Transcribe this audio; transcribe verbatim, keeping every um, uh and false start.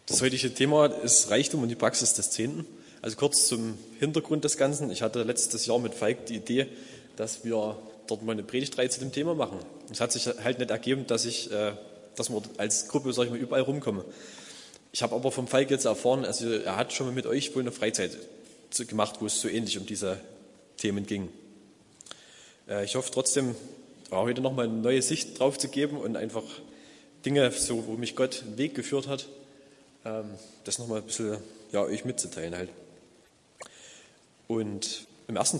Das heutige Thema ist Reichtum und die Praxis des Zehnten. Also kurz zum Hintergrund des Ganzen. Ich hatte letztes Jahr mit Falk die Idee, dass wir dort mal eine Predigtreihe zu dem Thema machen. Es hat sich halt nicht ergeben, dass ich, äh, dass wir als Gruppe, sag ich mal, überall rumkommen. Ich habe aber vom Falk jetzt erfahren, also er hat schon mal mit euch wohl eine Freizeit gemacht, wo es so ähnlich um diese Themen ging. Äh, ich hoffe trotzdem, heute nochmal eine neue Sicht drauf zu geben und einfach Dinge, so wo mich Gott einen Weg geführt hat, ähm, das nochmal ein bisschen ja, euch mitzuteilen halt. Und im ersten